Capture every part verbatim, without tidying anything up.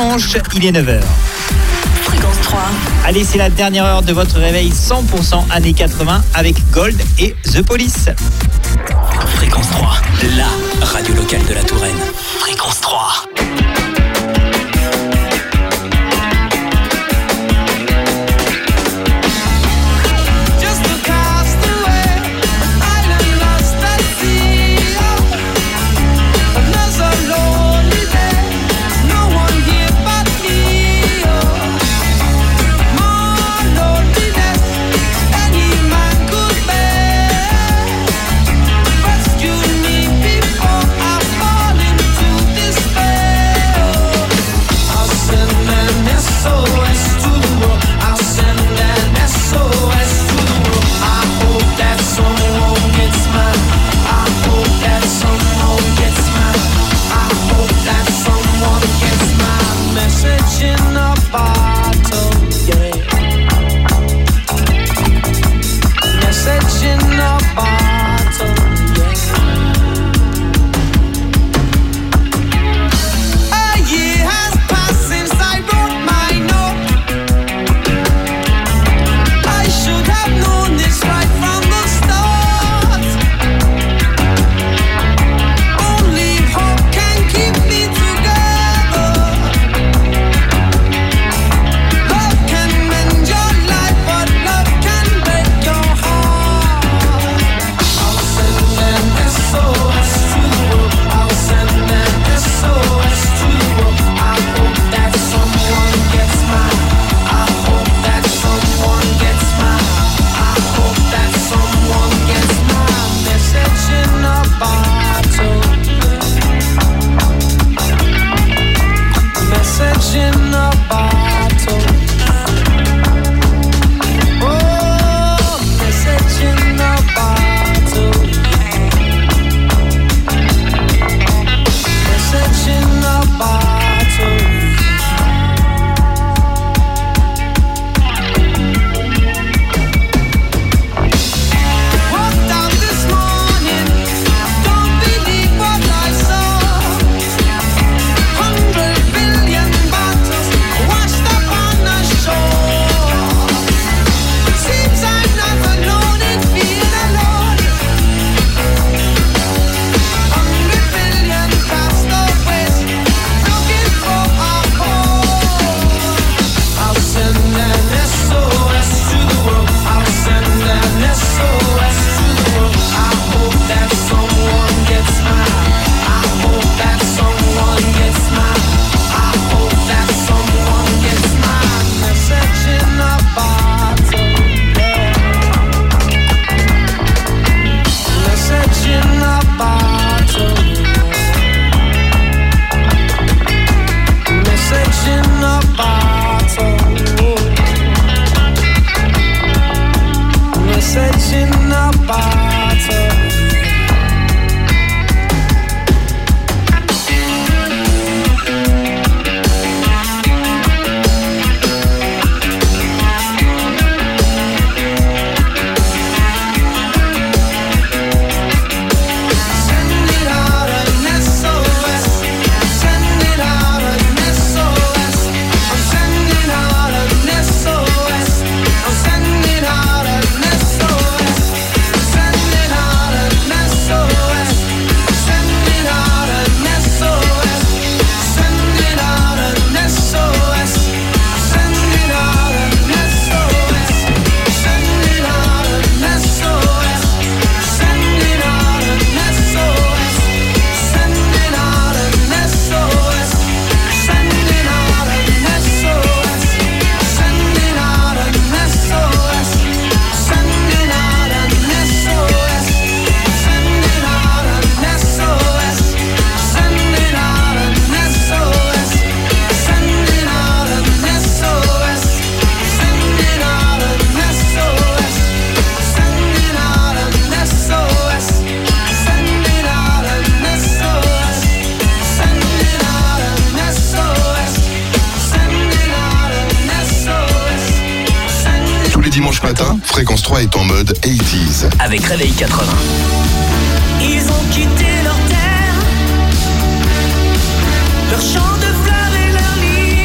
dimanche, il est neuf heures. Fréquence trois. Allez, c'est la dernière heure de votre réveil cent pour cent années quatre-vingts avec Gold et The Police. Fréquence trois, la radio locale de la Touraine. Fréquence trois. dimanche matin, Fréquence trois est en mode quatre-vingt-dix. Avec Réveil quatre-vingts. Ils ont quitté leur terre, leur champ de fleurs et leur lit.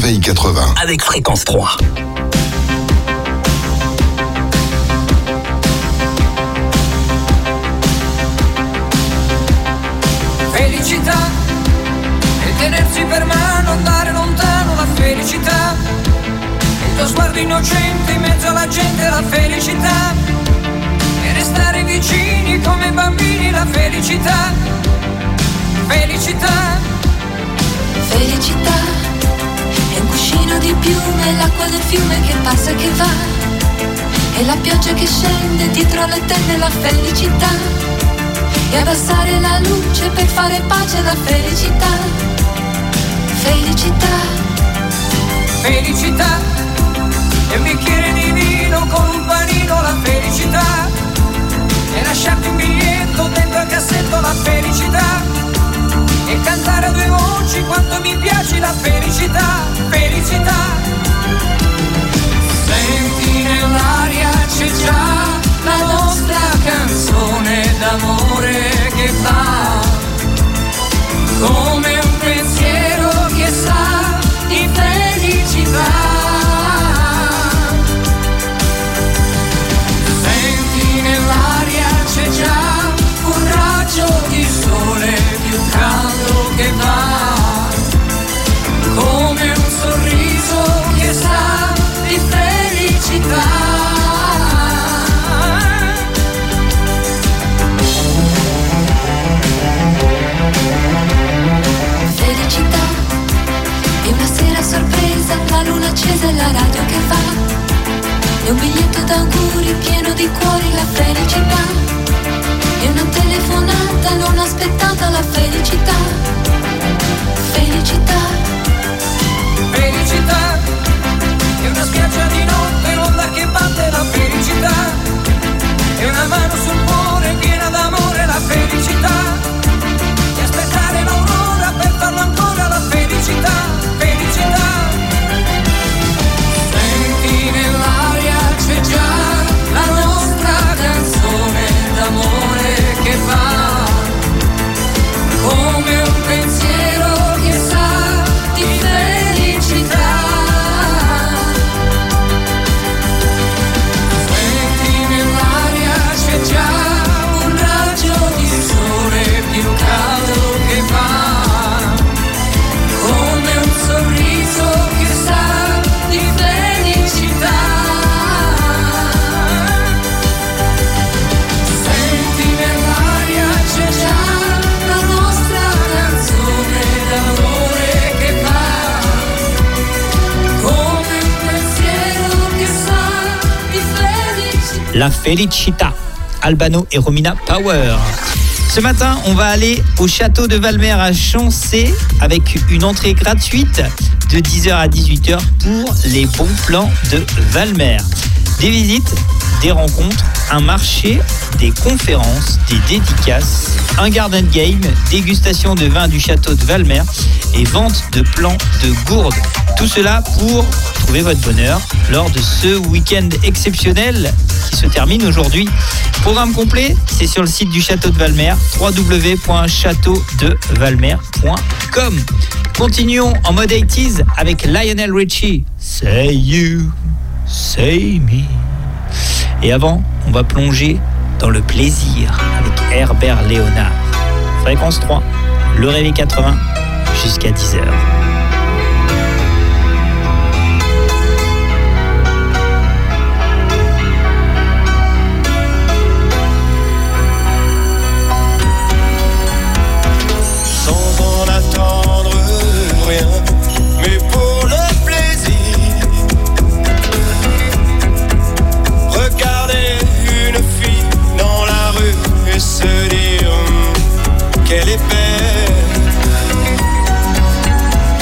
réveil quatre-vingts. Avec Fréquence trois. Felicità e tenersi per mano, andare lontano, la felicità. Il tuo sguardo innocente in mezzo alla gente, la felicità. E restare vicini come bambini, la felicità. Felicità. Felicità è un cuscino di piume, l'acqua del fiume che passa e che va, e la pioggia che scende dietro le tende, la felicità. E abbassare la luce per fare pace alla felicità. Felicità. Felicità è un bicchiere di vino con un panino, la felicità. E lasciarti un biglietto dentro al cassetto, la felicità. E cantare a due voci quanto mi piace, la felicità. Felicità. Senti nell'aria c'è già la nostra canzone d'amore che va come un pensiero che sa di felicità. Senti nell'aria c'è già un raggio di sole più caldo che va come un sorriso che sa di felicità. Felicità è una sera sorpresa, la luna accesa e la radio che va, è un biglietto d'auguri pieno di cuori, la felicità. È una telefonata non aspettata, la felicità. Felicità. Felicità è una spiaggia di notte, l'onda che batte, la felicità. È una mano sul cuore piena d'amore, la felicità. E aspettare l'aurora per farlo ancora, la felicità. Felicità. Senti nell'aria c'è già la nostra canzone d'amore che va come un pensiero che sa di felicità. Senti nell'aria c'è già un raggio di sole più caldo che va come un sorriso che sa di felicità. Senti nell'aria c'è già la nostra canzone d'amore che va come un pensiero che sa di felicità. La Felicità, Albano et Romina Power. Ce matin, on va aller au château de Valmer à Chancé avec une entrée gratuite de dix heures à dix-huit heures pour les bons plans de Valmer. Des visites, des rencontres, un marché, des conférences, des dédicaces, un garden game, dégustation de vin du château de Valmer et vente de plants de gourdes. Tout cela pour trouver votre bonheur lors de ce week-end exceptionnel qui se termine aujourd'hui. Programme complet, c'est sur le site du château de Valmer, w w w point château de valmer point com. Continuons en mode eighties avec Lionel Richie. Say you, say me. Et avant, on va plonger dans le plaisir avec Herbert Léonard. Fréquence trois, le réveil quatre-vingts, jusqu'à dix heures. Qu'elle est belle.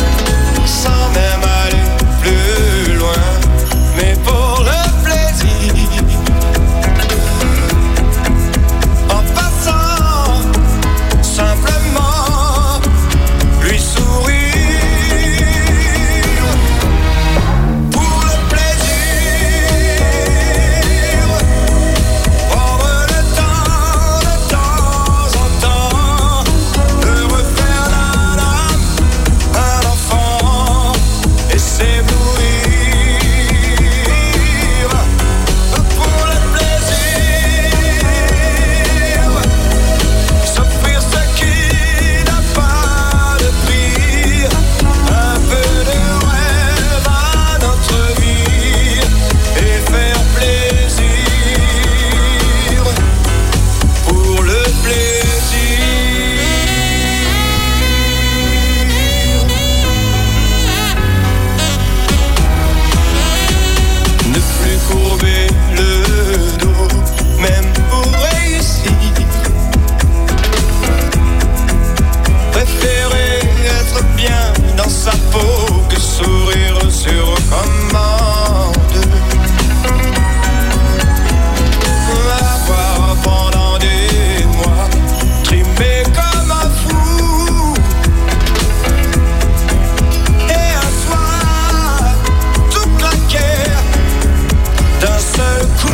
préférait être bien dans sa peau que sourire sur commande. Avoir pendant des mois trimé comme un fou, et un soir tout claquer d'un seul coup.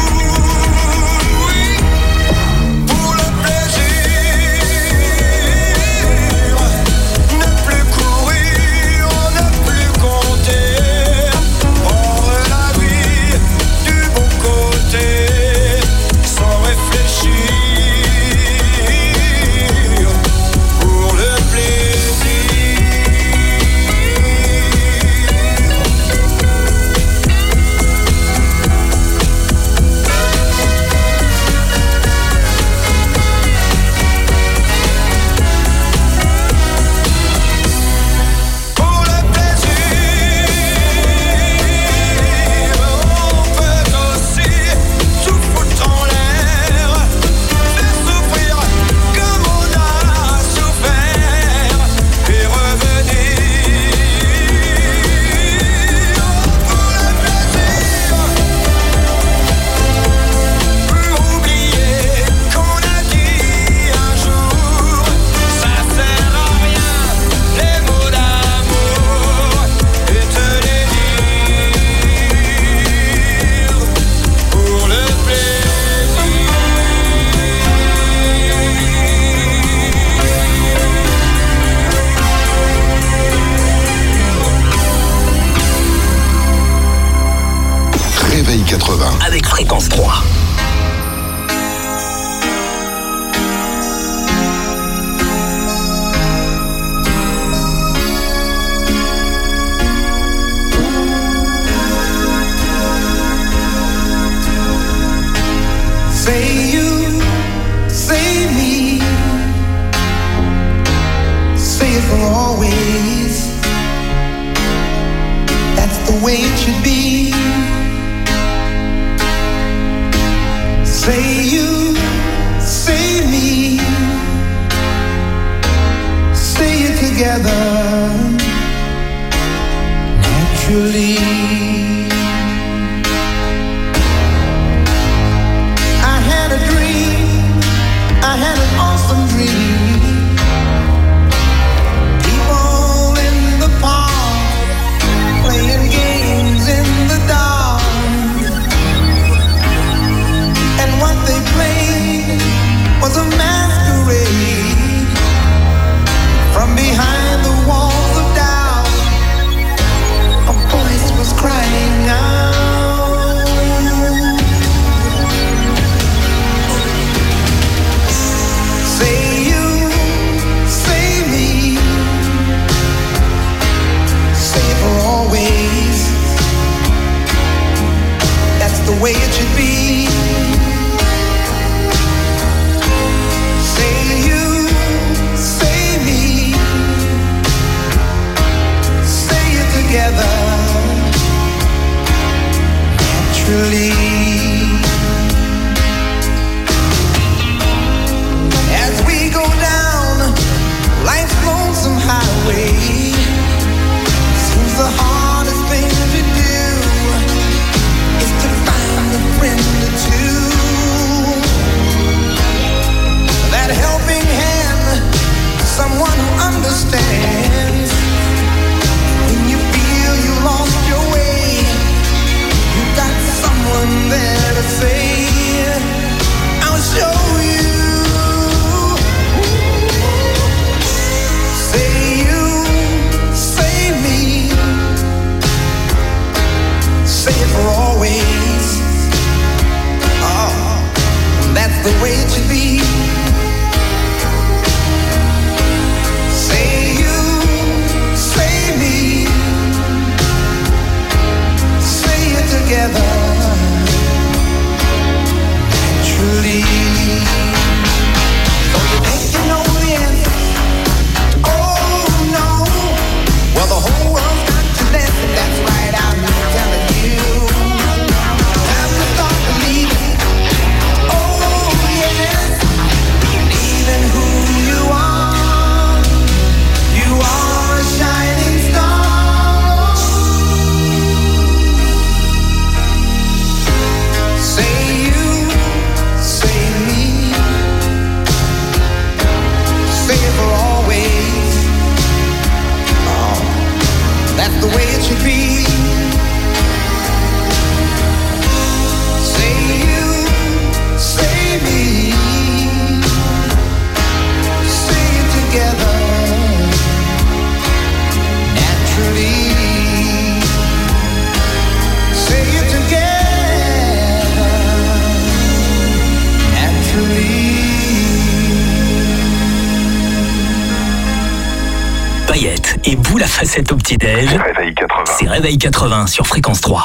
Avec Fréquence trois. Say you, say me, say it for always. That's the way it should be. Say you, say me, say it together, naturally. I had a dream, I had an awesome dream. People in the park, playing games in the dark. What they played was a masquerade. From behind the walls of doubt, a voice was crying. here for always. Oh, that's the way it should be. Say you, say me, say it together naturally. Say it together naturally. Paillettes et boule à facettes au petit-déj. C'est Réveil quatre-vingts. C'est Réveil quatre-vingts sur Fréquence trois.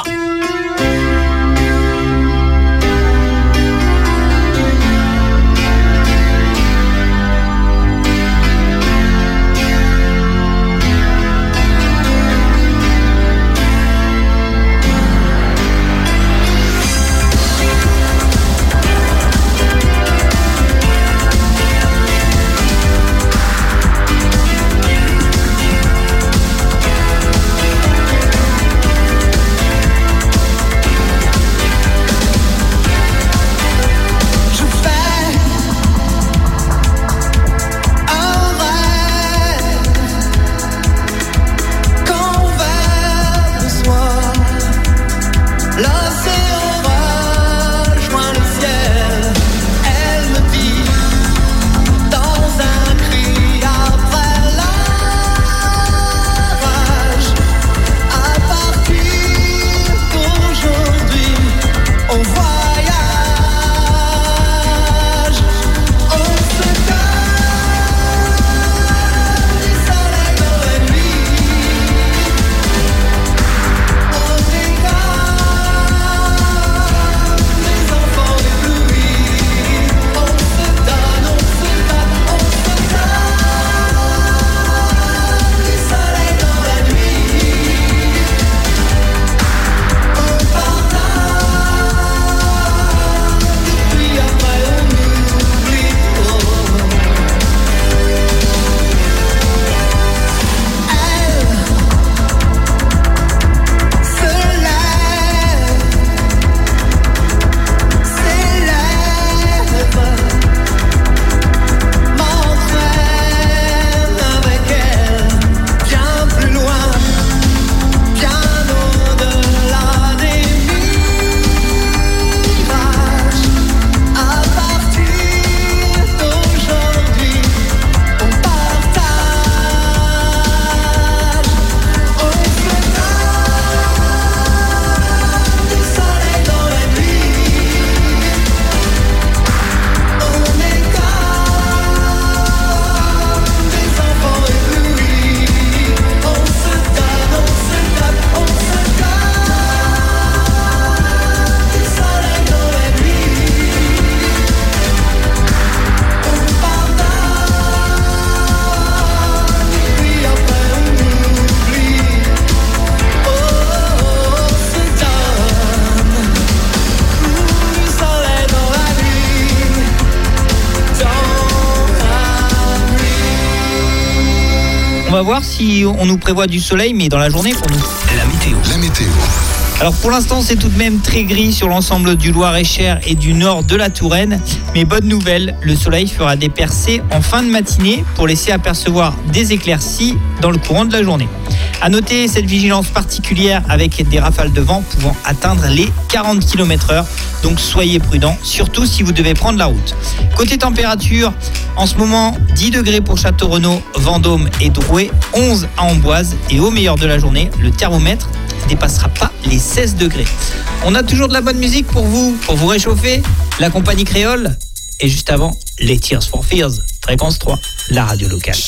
On va voir si on nous prévoit du soleil, mais dans la journée pour nous. La météo. La météo. Alors pour l'instant, c'est tout de même très gris sur l'ensemble du Loir-et-Cher et du nord de la Touraine. Mais bonne nouvelle, le soleil fera des percées en fin de matinée pour laisser apercevoir des éclaircies dans le courant de la journée. À noter cette vigilance particulière avec des rafales de vent pouvant atteindre les quarante kilomètres heure. Donc soyez prudents, surtout si vous devez prendre la route. Côté température, en ce moment, dix degrés pour Château-Renaud, Vendôme et Drouet, onze à Amboise. Et au meilleur de la journée, le thermomètre ne dépassera pas les seize degrés. On a toujours de la bonne musique pour vous, pour vous réchauffer. La compagnie créole. Et juste avant, les Tears for Fears. Fréquence trois, la radio locale.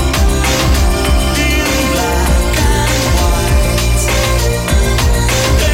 Black and white.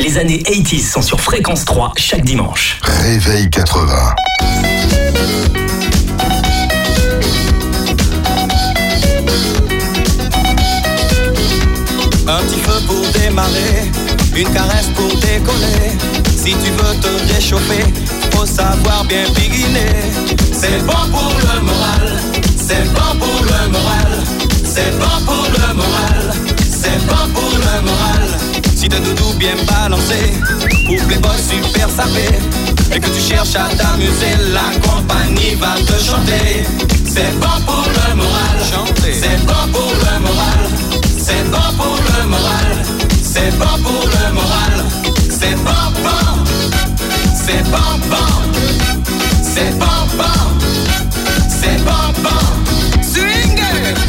Les années quatre-vingt-dix sont sur Fréquence trois chaque dimanche. Réveil quatre-vingts. Un petit feu pour démarrer, une caresse pour décoller. Si tu veux te réchauffer, faut savoir bien biguiner. C'est bon pour le moral, c'est bon pour le moral, c'est bon pour le moral, c'est bon pour le moral. Si t'as doudou bien balancé, ou playboy super sapé, et que tu cherches à t'amuser, la compagnie va te chanter. C'est bon pour le moral, c'est bon pour le moral, c'est bon pour le moral, c'est bon pour le moral, c'est bon bon, c'est bon bon, c'est bon bon, c'est bon bon, swing.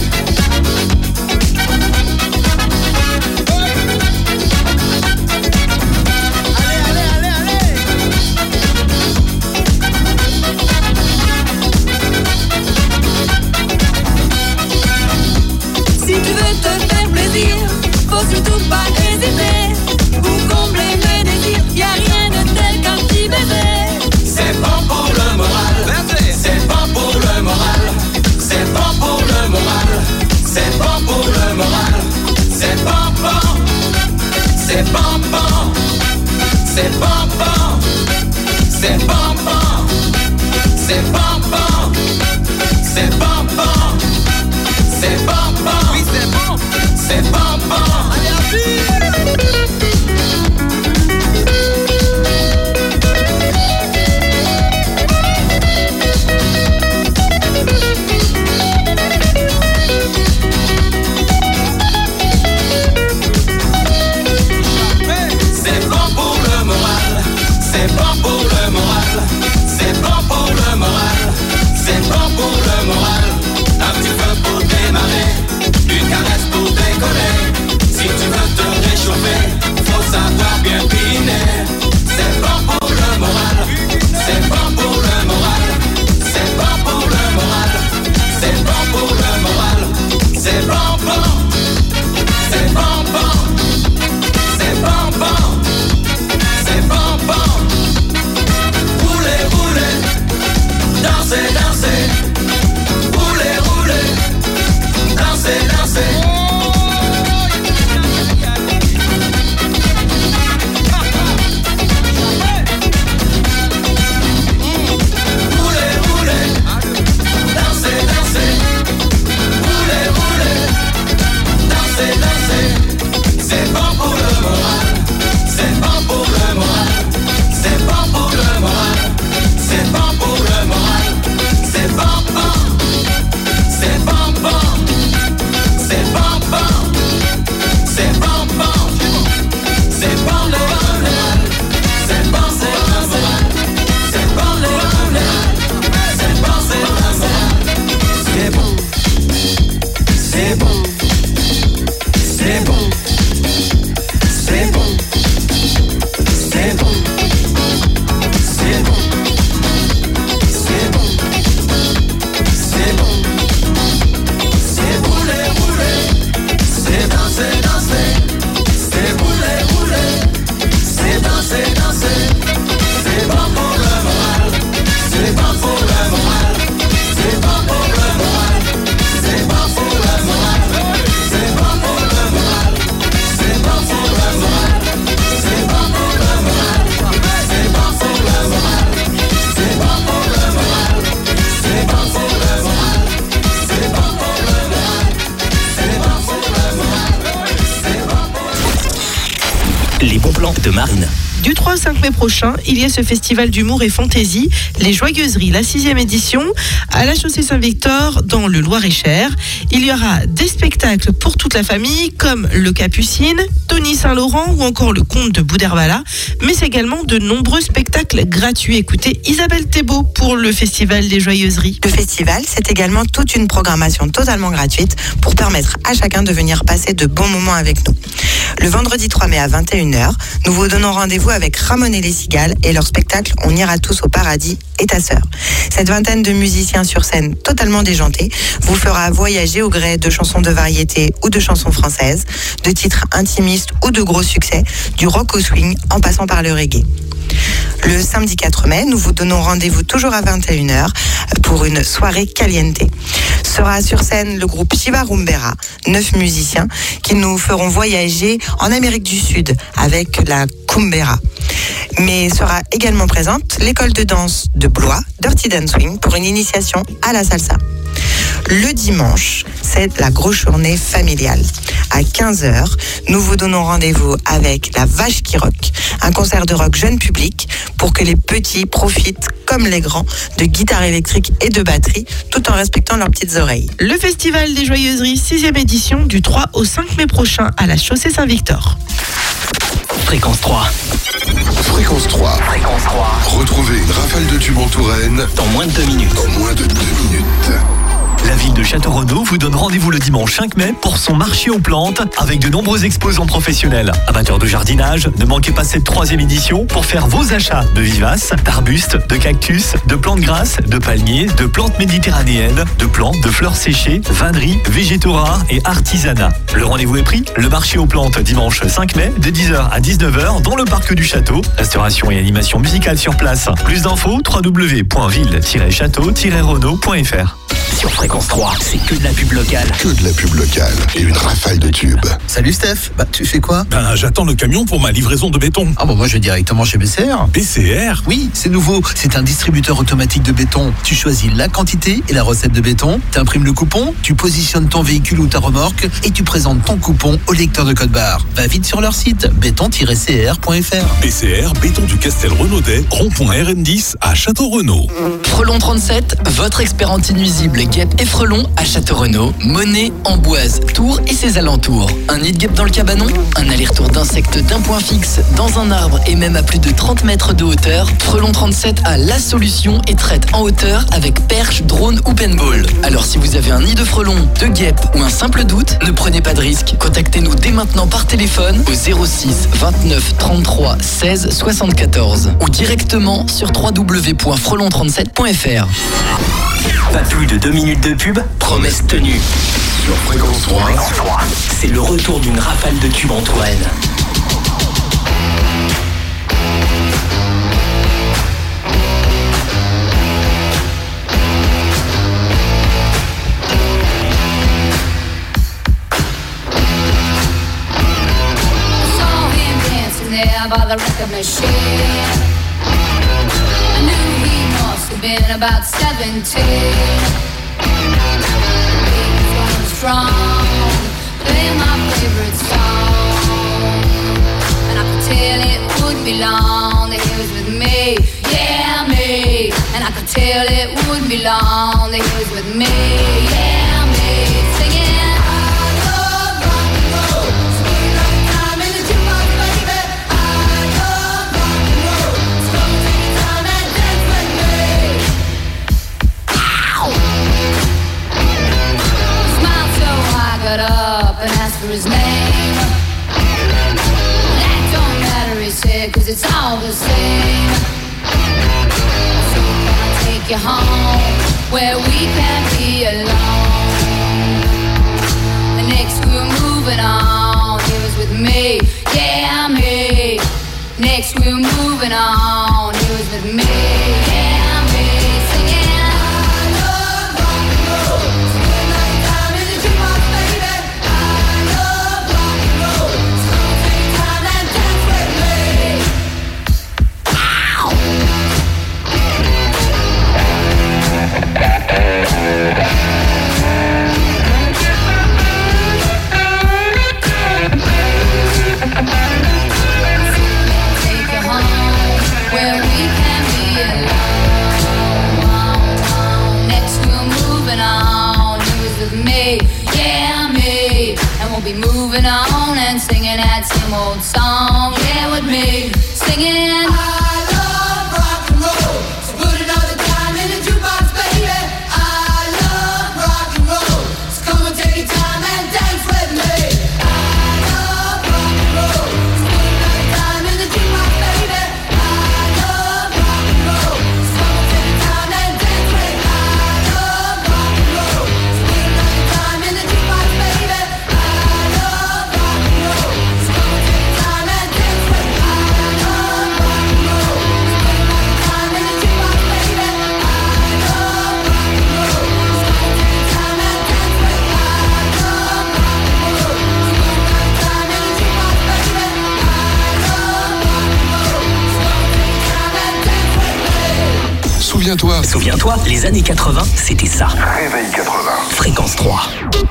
Faut surtout pas hésiter pour combler mes désirs. Y'a rien de tel qu'un petit bébé. C'est bon pour le moral, c'est bon pour le moral, c'est bon pour le moral, c'est bon pour le moral, c'est bon bon, c'est bon bon, c'est bon bon, c'est bon bon, c'est bon bon, c'est bon bon, c'est bon bon, oui c'est bon, c'est bon bon. De Marine. Du trois au cinq mai prochain, il y a ce festival d'humour et fantaisie, les Joyeuseries, la sixième édition, à la chaussée Saint-Victor, dans le Loir-et-Cher. Il y aura des spectacles pour toute la famille, comme le Capucine, Tony Saint-Laurent ou encore le Comte de Boudherbala, mais également de nombreux spectacles gratuits. Écoutez Isabelle Thébault pour le festival des Joyeuseries. Le festival, c'est également toute une programmation totalement gratuite pour permettre à chacun de venir passer de bons moments avec nous. Le vendredi trois mai à vingt et une heures, nous vous donnons rendez-vous rendez-vous avec Ramon et les Cigales et leur spectacle On ira tous au paradis et ta sœur. Cette vingtaine de musiciens sur scène totalement déjantés vous fera voyager au gré de chansons de variété ou de chansons françaises, de titres intimistes ou de gros succès, du rock au swing en passant par le reggae. Le samedi quatre mai, nous vous donnons rendez-vous toujours à vingt et une heures pour une soirée caliente. Sera sur scène le groupe Shiva Rumbera, neuf musiciens qui nous feront voyager en Amérique du Sud avec la Kumbera. Mais sera également présente l'école de danse de Blois, Dirty Dancing, pour une initiation à la salsa. Le dimanche, c'est la grosse journée familiale. À quinze heures, nous vous donnons rendez-vous avec la Vache qui rock, un concert de rock jeune public pour que les petits profitent, comme les grands, de guitare électrique et de batterie, tout en respectant leurs petites oreilles. Le Festival des Joyeuseries, sixième édition, du trois au cinq mai prochain à la chaussée Saint-Victor. Fréquence trois. Fréquence trois. Fréquence trois. Retrouvez une rafale de tubes en Touraine Dans moins de deux minutes. en moins de deux minutes. La ville de Château-Renaud vous donne rendez-vous le dimanche cinq mai pour son marché aux plantes avec de nombreux exposants professionnels. Amateurs de jardinage, ne manquez pas cette troisième édition pour faire vos achats de vivaces, d'arbustes, de cactus, de plantes grasses, de palmiers, de plantes méditerranéennes, de plantes, de fleurs séchées, vanneries, végétaux rares et artisanat. Le rendez-vous est pris, le marché aux plantes dimanche cinq mai de dix heures à dix-neuf heures dans le parc du château. Restauration et animation musicale sur place. Plus d'infos, w w w point ville tiret château tiret renaud point f r. Sur Fréquence trois, c'est que de la pub locale. Que de la pub locale et une rafale de tubes. Salut Steph, bah tu fais quoi? Ben j'attends le camion pour ma livraison de béton. Ah bon, moi je vais directement chez B C R. B C R? Oui, c'est nouveau, c'est un distributeur automatique de béton. Tu choisis la quantité et la recette de béton, tu imprimes le coupon, tu positionnes ton véhicule ou ta remorque et tu présentes ton coupon au lecteur de code barre. Va vite sur leur site béton tiret c r point f r. B C R, béton du Castel Renaudais, rond-point R N dix à Château-Renaud. Frelon trente-sept, votre expert anti-nuisible guêpe et frelon à Château-Renaud, Monet, Amboise, Tours et ses alentours. Un nid de guêpe dans le cabanon, un aller-retour d'insectes d'un point fixe dans un arbre et même à plus de trente mètres de hauteur. Frelon trente-sept a la solution et traite en hauteur avec perche, drone ou paintball. Alors si vous avez un nid de frelon, de guêpe ou un simple doute, ne prenez pas de risque. Contactez-nous dès maintenant par téléphone au zéro six vingt-neuf trente-trois seize soixante-quatorze ou directement sur w w w point frelon trente-sept point f r. Pas plus de deux minutes de pub, promesse tenue. Sur Fréquence trois, c'est le retour d'une rafale de tubes en Touraine. By the record machine, I knew he must have been about seventeen. He was strong, playing my favorite song, and I could tell it wouldn't be long that he was with me, yeah me. And I could tell it wouldn't be long that he was with me, yeah me. Singing. Got up and asked for his name. That don't matter, he said, cause it's all the same. So can I take you home where we can be alone? And next we're moving on. He was with me, yeah me. Next we're moving on. He was with me, yeah me. Singing. Moving on and singing that same old song, yeah, with me, singing. I love rock and roll, so put another dime in the jukebox, baby. I love rock and roll, so come and take your time and dance with me. I love rock and roll, so put another dime in the jukebox, baby. Souviens-toi. Souviens-toi, les années quatre-vingts, c'était ça. Réveil quatre-vingts. Fréquence trois.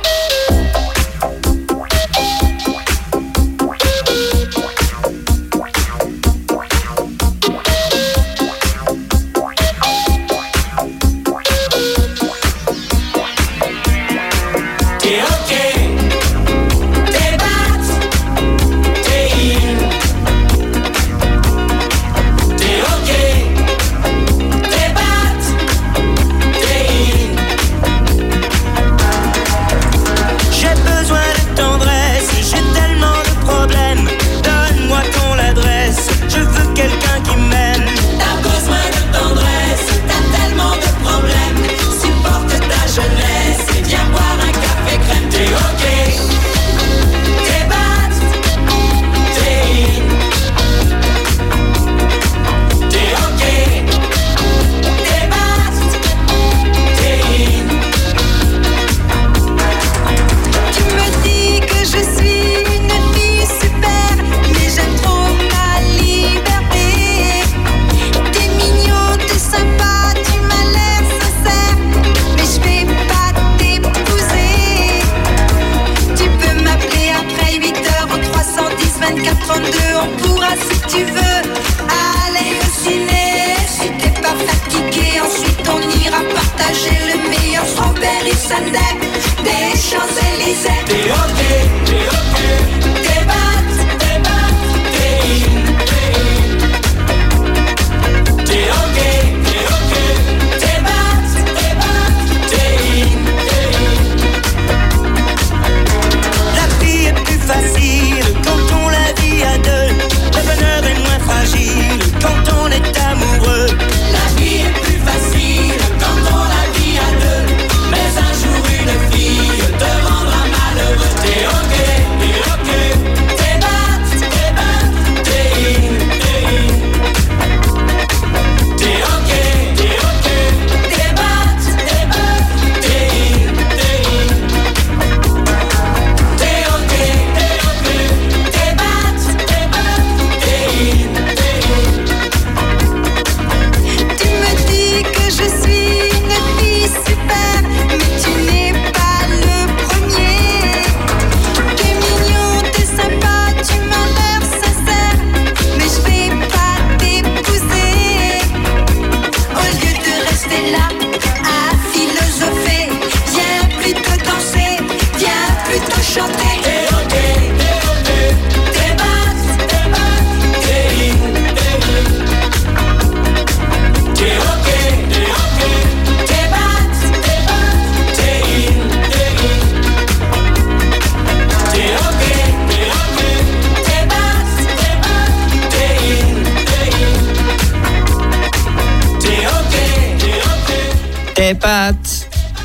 T'es pattes,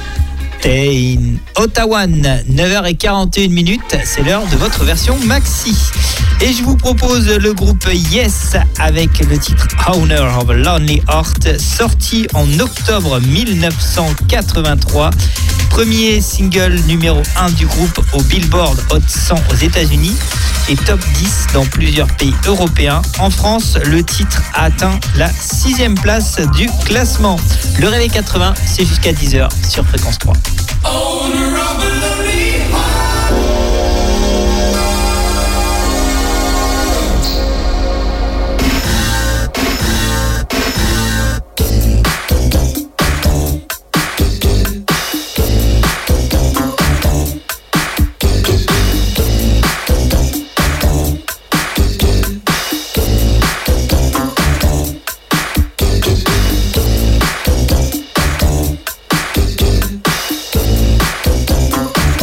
t'es in Ottawa, neuf heures quarante et une minutes, c'est l'heure de votre version maxi. Et je vous propose le groupe Yes avec le titre Owner of a Lonely Heart, sorti en octobre mille neuf cent quatre-vingt-trois. Premier single numéro un du groupe au Billboard Hot cent aux États-Unis et top dix dans plusieurs pays européens. En France, le titre a atteint la sixième place du classement. Le Réveil quatre-vingts, c'est jusqu'à dix heures sur Fréquence trois. Thank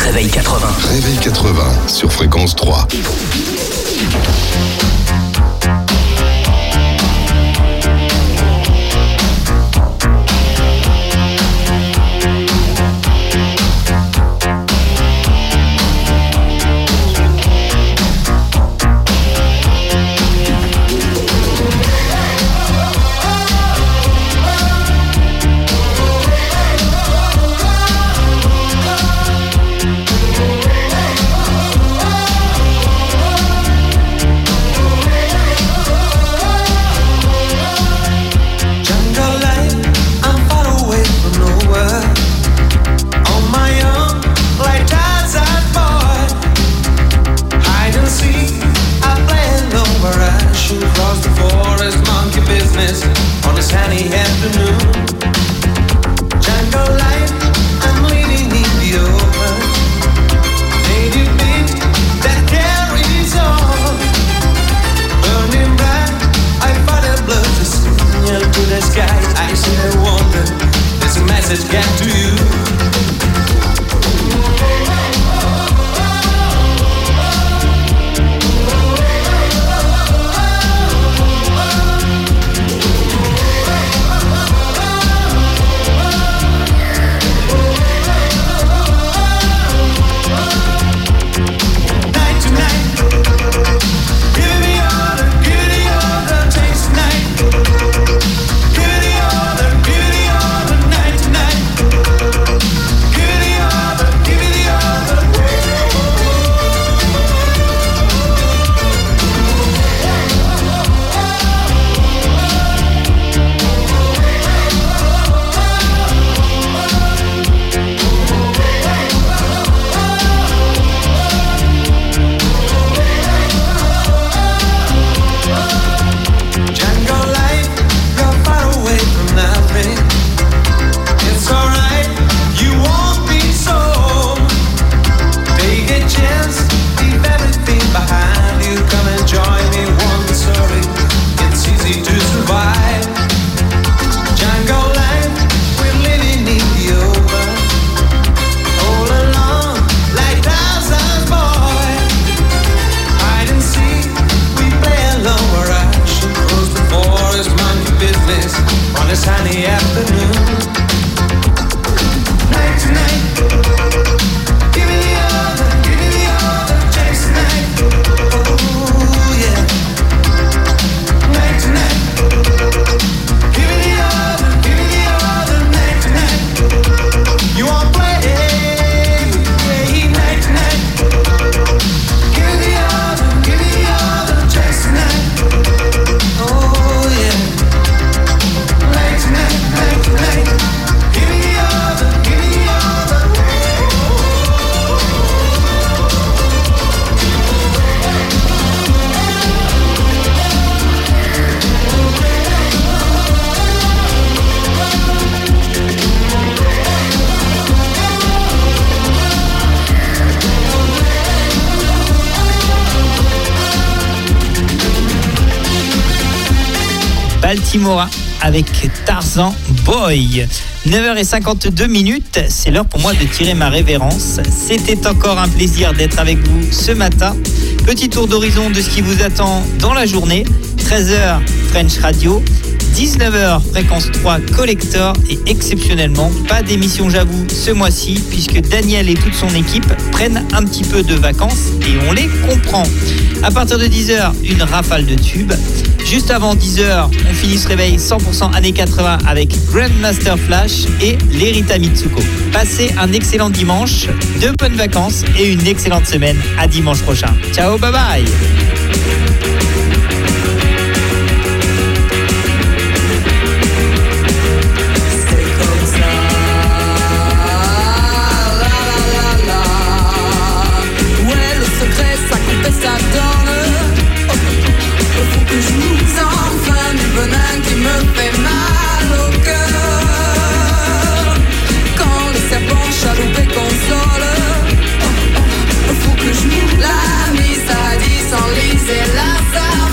Réveil quatre-vingts. Réveil quatre-vingts sur Fréquence trois. Baltimora avec Tarzan Boy. neuf heures cinquante-deux minutes, c'est l'heure pour moi de tirer ma révérence. C'était encore un plaisir d'être avec vous ce matin. Petit tour d'horizon de ce qui vous attend dans la journée. treize heures French Radio, dix-neuf heures Fréquence trois Collector et exceptionnellement pas d'émission J'avoue ce mois-ci puisque Daniel et toute son équipe prennent un petit peu de vacances et on les comprend. À partir de dix heures, une rafale de tubes. Juste avant dix heures, on finit ce réveil cent pour cent années quatre-vingts avec Grandmaster Flash et l'Erita Mitsuko. Passez un excellent dimanche, de bonnes vacances et une excellente semaine. À dimanche prochain. Ciao, bye bye. Ça donne, faut que je nous enfin du venin qui me fait mal au cœur. Quand les serpents chaloupent et consolent, faut que je nous la mise à dix en lise et la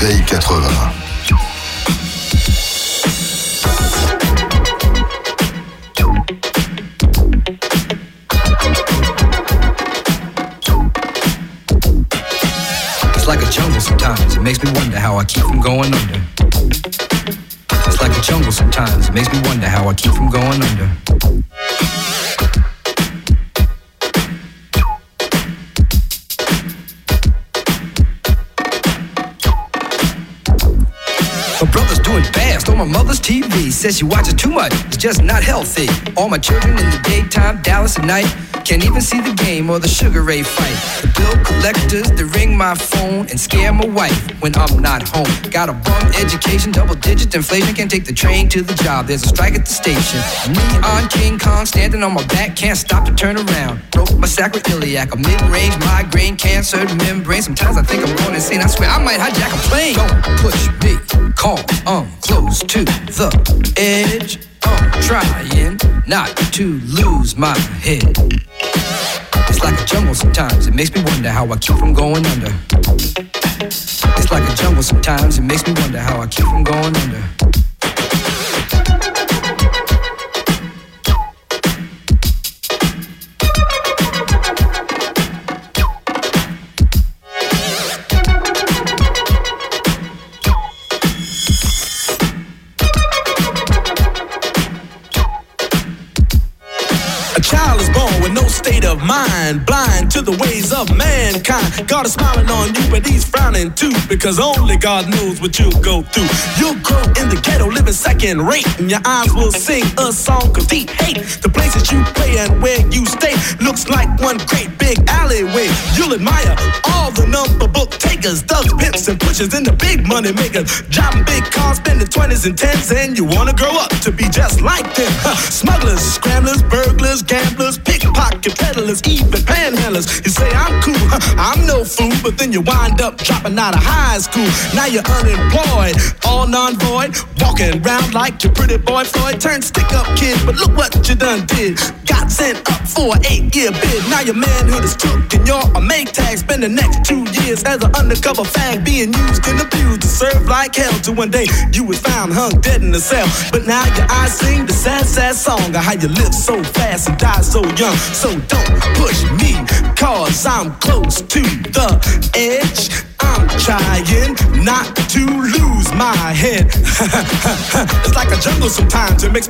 Veille quatre-vingts. It's like a jungle sometimes, it makes me wonder how I keep from going under. It's like a jungle sometimes, it makes me wonder how I keep from going under. My brother's doing fast on my mother's T V. Says she watches too much, it's just not healthy. All my children in the daytime, Dallas at night. Can't even see the game or the Sugar Ray fight. The bill collectors, they ring my phone and scare my wife when I'm not home. Got a bum education, double digit inflation. Can't take the train to the job, there's a strike at the station. Me on King Kong, standing on my back, can't stop to turn around. Broke my sacroiliac, a mid-range migraine, cancer membrane. Sometimes I think I'm going insane, I swear I might hijack a plane. Don't push me, call, I'm close to the edge. I'm trying not to lose my head. It's like a jungle sometimes, it makes me wonder how I keep from going under. It's like a jungle sometimes, it makes me wonder how I keep from going under. State of mind, blind to the ways of mankind. God is smiling on you, but he's frowning too, because only God knows what you'll go through. You'll grow in the ghetto, living second rate, and your eyes will sing a song of deep hate. The places you play and where you stay looks like one great big alleyway. You'll admire all the number book takers, thugs, pimps, and pushers, and the big money makers. Driving big cars, spending twenties and tens, and you wanna grow up to be just like them. Huh. Smugglers, scramblers, burglars, gamblers, pickpockets, peddlers, even panhandlers. You say I'm cool, huh, I'm no fool, but then you wind up dropping out of high school. Now you're unemployed, all non-void, walking around like your pretty boy Floyd. Turned stick-up kid, but look what you done did. Got sent up for an eight-year bid. Now your manhood is took and you're a Maytag. Spend the next two years as an undercover fag, being used and abused to serve like hell. Till one day you was found hung dead in the cell. But now your eyes sing the sad, sad song of how you live so fast and die so young. So don't push me, cause I'm close to the edge. I'm trying not to lose my head. It's like a jungle sometimes, it makes